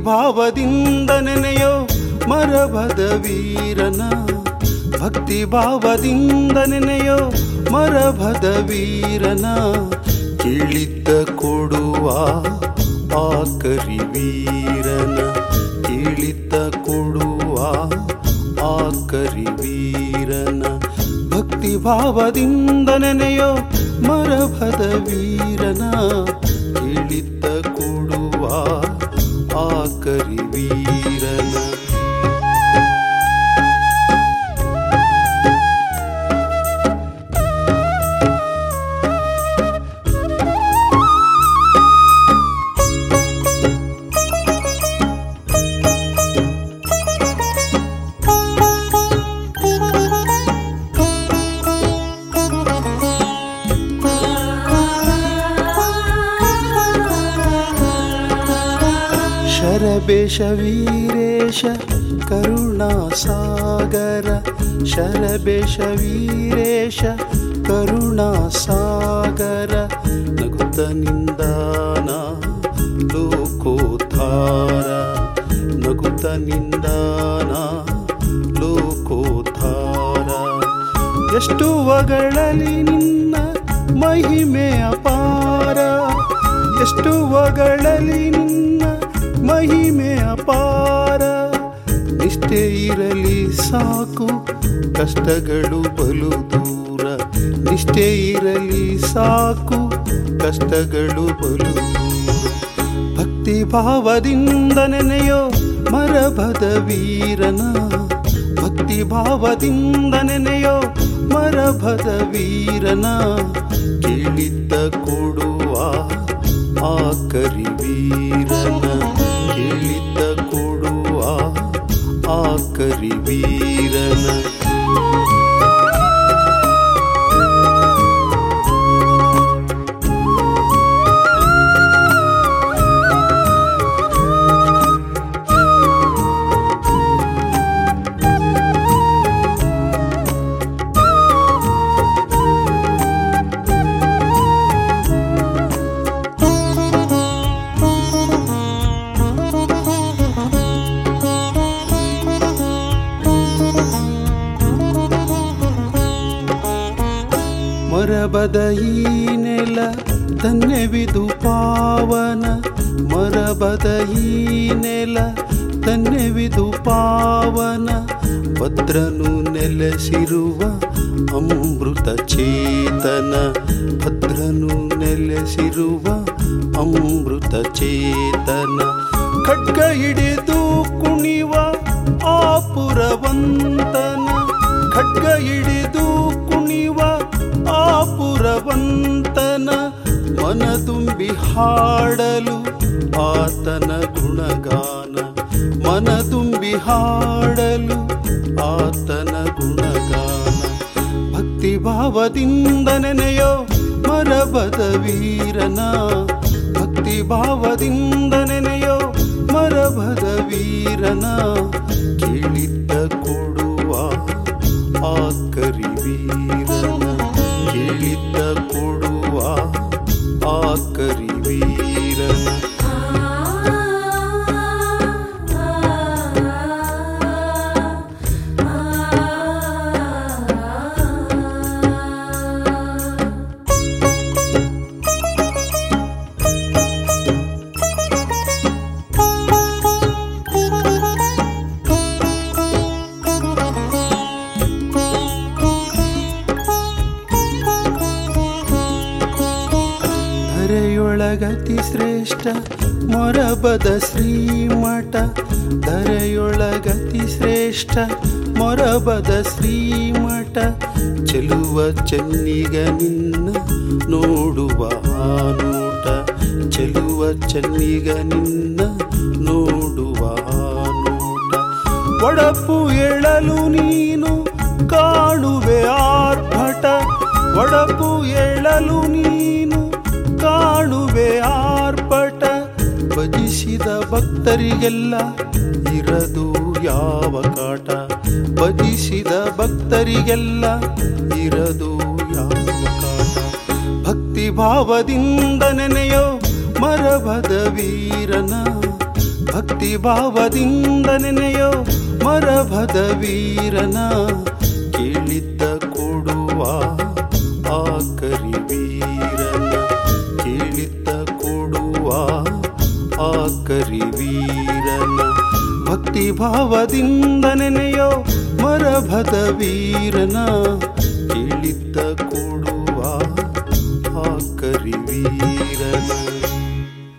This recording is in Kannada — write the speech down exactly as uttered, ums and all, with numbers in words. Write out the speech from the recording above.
ಭಾವದಿಂದ ನೆನೆಯೋ ಮರಬದ ವೀರನ, ಭಕ್ತಿ ಭಾವದಿಂದ ನೆನೆಯೋ ಮರಬದ ವೀರನ, ಕೇಳಿದ್ದ ಕೊಡುವ ಆ ಕರಿವೀರನ, ಕೇಳಿದ್ದ ಕೊಡುವ ಆ ಕರಿವೀರನ, ಭಕ್ತಿ ಭಾವದಿಂದ ನೆನೆಯೋ ಮರಬದ ವೀರನ, ಕೇಳಿದ್ದ ಕೊಡುವ ಆ ಕರಿವೀರನ. ಶರಬೇಶ ವೀರೇಶ ಕರುಣಾಸಾಗರ, ಶರಬೇಶ ವೀರೇಶ ಕರುಣಾಸಾಗರ, ನಗುತ್ತ ನಿಂದಾನ ಲೋಕೋದ್ಧಾರ, ನಗುತ್ತ ನಿಂದಾನ ಲೋಕೋದ್ಧಾರ. ಎಷ್ಟು ಒಗಳಲಿ ನಿನ್ನ ಮಹಿಮೆ ಅಪಾರ, ಎಷ್ಟು ಒಗಳಲಿ ನಿನ್ನ ಮಹಿಮೆ ಅಪಾರ. ನಿಷ್ಠೆ ಇರಲಿ ಸಾಕು ಕಷ್ಟಗಳು ಬಲು ದೂರ, ನಿಷ್ಠೆ ಇರಲಿ ಸಾಕು ಕಷ್ಟಗಳು ಬಲು ದೂರ. ಭಕ್ತಿ ಭಾವದಿಂದ ನೆನೆಯೋ ಮರಬದ ವೀರನ, ಭಕ್ತಿ ಭಾವದಿಂದ ನೆನೆಯೋ ಮರಬದ ವೀರನ, ಕೇಳಿದ್ದ ಕೊಡುವ ಆ ಕರಿವೀರನ, ಕೇಳಿದ್ದ ಕೊಡುವ ಆ ಕರಿವೀರನ. ಮರಬದ ಈ ನೆಲ ಧನ್ಯವಿದು ಪಾವನ, ಮರಬದ ಈ ನೆಲ ಧನ್ಯವಿದು ಪಾವನ, ಭದ್ರನು ನೆಲೆಸಿರುವ ಅಮೃತ ಚೇತನ, ಭದ್ರನು ನೆಲೆಸಿರುವ ಅಮೃತ ಚೇತನ. ಖಡ್ಗ ಹಿಡಿದು ಕುಣಿವ ಆ ಪುರವಂತನ, ಖಡ್ಗ ಹಿಡಿದು ಕುಣಿವ ಆ ಪುರವಂತನ, ಮನ ತುಂಬಿ ಹಾಡಲು ಆತನ ಗುಣಗಾನ, ಮನ ತುಂಬಿ ಹಾಡಲು ಆತನ ಗುಣಗಾನ. ಭಕ್ತಿ ಭಾವದಿಂದ ನೆನೆಯೋ ಮರಬದ ವೀರನ, ಭಕ್ತಿ ಭಾವದಿಂದ ನೆನೆಯೋ ಮರಬದ ವೀರನ, ಕೇಳಿದ್ದ ಕೊಡುವ ಆ ಕರಿವೀರನ, ಕೇಳಿದ್ದ ಕೊಡುವ ಆ ಕರಿವೀರನ. ಧರೆಯೊಳಗತಿ ಶ್ರೇಷ್ಠ ಮೊರಬದ ಶ್ರೀಮಠ, ಧರೆಯೊಳಗತಿ ಶ್ರೇಷ್ಠ ಮೊರಬದ ಶ್ರೀಮಠ, ಚೆಲುವ ಚೆನ್ನಿಗ ನಿನ್ನ ನೋಡುವ ನೋಟ, ಚೆಲುವ ಚೆನ್ನಿಗ ನಿನ್ನ ನೋಡುವ ನೋಟ. ಒಡಪು ಎಳಲು ನೀನು ಕಾಣುವೆ ಆರ್ಭಟ, ಒಡಪು ಎಳಲು ನೀನು ಕಾಣುವೆ ಆರ್ಭಟ. ಭಜಿಸಿದ ಭಕ್ತರಿಗೆಲ್ಲ ಇರದು ಯಾವ ಕಾಟ, ಭಜಿಸಿದ ಭಕ್ತರಿಗೆಲ್ಲ ಇರದು ಯಾವ ಕಾಟ. ಭಕ್ತಿ ಭಾವದಿಂದ ನೆನೆಯೋ ಮರಬದ ವೀರನ, ಭಕ್ತಿ ಭಾವದಿಂದ ನೆನೆಯೋ ಮರಭದ ವೀರನ ಕೇಳಿದ್ದ ಕೊಡುವ ಆ ಕರಿವೀರನ ಕೇಳಿದ್ದ ಕೊಡುವ ಆ ಕರಿವೀರನ ಭಕ್ತಿ ಭಾವದಿಂದ ನೆನೆಯೋ ಮರಭದ ವೀರನ ಕೇಳಿದ್ದ ಕೊಡುವ